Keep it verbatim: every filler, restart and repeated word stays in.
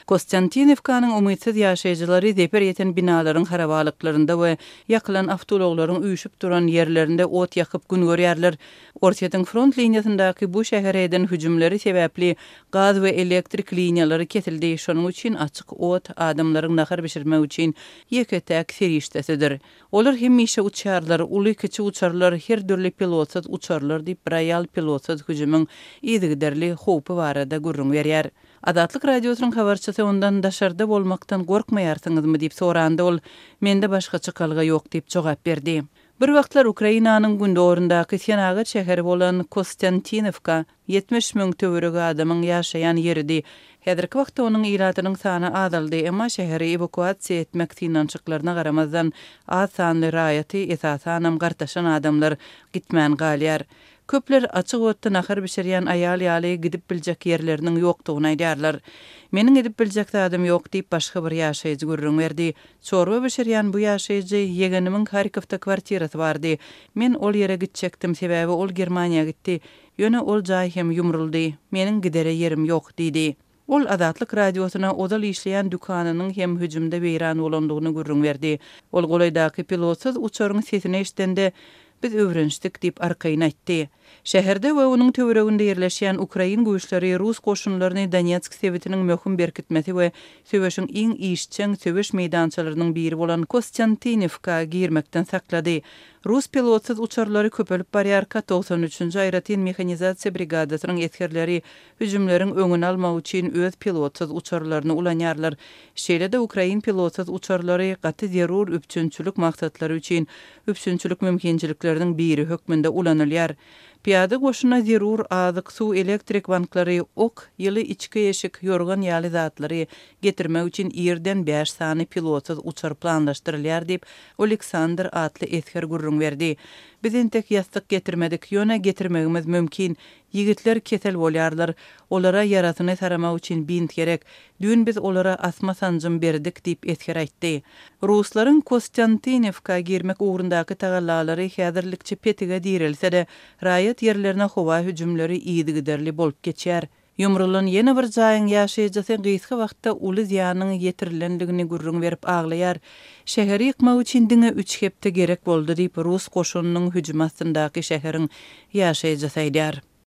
Konstantinivkanyň umytsız ýaşaýjylary zeper ýeten binalaryň harabalyklyrynda we ýakylan awtologlaryň üýşüp duran ýerlerinde ot ýakyp gün görýärler. Ortaýyň front liniýasyndaky bu şäherden hüjümleri sebäpli gaz we elektrik liniýalary kesildi. Şonuň üçin açyk ot adamlaryň nahar bişirmek üçin ýeketäk serişdesidir. Olar hemişe uçarlar, uly kiçi uçarlar, her dürli pilotsat uçarlar diýip royal pilotsat hüjümüň ýygyderli howpy barada gurrun berýär. Adatlyk radiosynyň habarçysy ondan daşarda bolmaktan gorkmaýarsyňyzmy diýip sorandy ol. Mende başgaça kalga ýok diýip jogap berdi. Bir wagtlar Ukrainanyň gündorundaky Senagat şäheri bolan Konstantinivka ýetmiş miň töwereg adamyň ýaşaýan yeridi. Häzirki wagtda onuň ýylatynyň sany azaldy, emma şäheri evakuasiýa etmek tinançyklaryna garamazdan az sanly raýaty esasanam gartaşan adamlar gitmän galýar. Köpler açyk otda nahar bişirýän aýal ýaly gidip biljek ýerleriniň ýokdugyny aýdýarlar. Meniň gidip biljek adam ýok diýip başga bir ýaşaýjy gurrun berdi. Çorba bişirýän bu ýaşaýjy ýegenimiň Harkowda kwartirasy bardy. Men ol ýere gitjekdim, sebäbi ol Germaniýa gitdi. Ýöne ol jaý hem ýumruldy. Meniň gidere ýerim ýok diýdi. Ol Adatlyk radiosyna odal işleýän dükanynyň hem hüjümde beýran bolandygyny gurrun berdi. Ol golaydaky pilotsuz uçaryň sesini eşitende biz öwrenişdik diýip arkaýyna aýtdy. Şäherde we onuň töwereginde ýerleşýän Ukrain güýçleri Rus goşunlaryny Donetsk sewitiniň möhüm berkitmesi we söwüşiň iň işçiň söwüş meýdançalarynyň biri bolan Konstantinivka girmekden saklady. Rus pilotsuz uçarlary köpelip barýarka doksan üçinji aýratyn mexanizasiýa brigadasynyň etkerleri hüjümleriň öňüni almak üçin öz pilotsuz uçarlaryny ulanýarlar. Şeýle-de Ukrain pilotsuz uçarlary gaty zerur üpçünçülük maksatlary üçin üpçünçülük mümkinçilikleriniň biri hökmünde ulanylýar. Piyada goşuna zerur azyk, su, elektrik banklary, ok, ýyly içki eşik, yorgan ýaly zatlary getirmek üçin ýerden beş sany pilotsuz uçar planlaşdyrylýar diýip Oleksandr atly etker gurrun berdi. Biz entek ýastyk getirmedik, ýöne getirmegimiz mümkin. Ýigitler kesel bolýarlar, olara ýarasyny saramak üçin bint gerek. Dün biz olara asma sancym berdik diýip etker aýtdy. Ruslaryň Konstantinivka girmek ugrundaky tagallalary häzirlikçe petige dirilse-de, raýat ýerlerine howa hüjümleri ýygyderli bolup geçýär. Ýumrulan ýene bir jaýyň ýaşaýjysy gysga wagtda uly ziyanyň ýetirilendigini gurrun berip aglaýar. Şäheri ýykmak üçin diňe üç hepde gerek boldy diýip Rus goşunynyň hüjüm astyndaky şäheriň ýaşaýjysy aýdýar.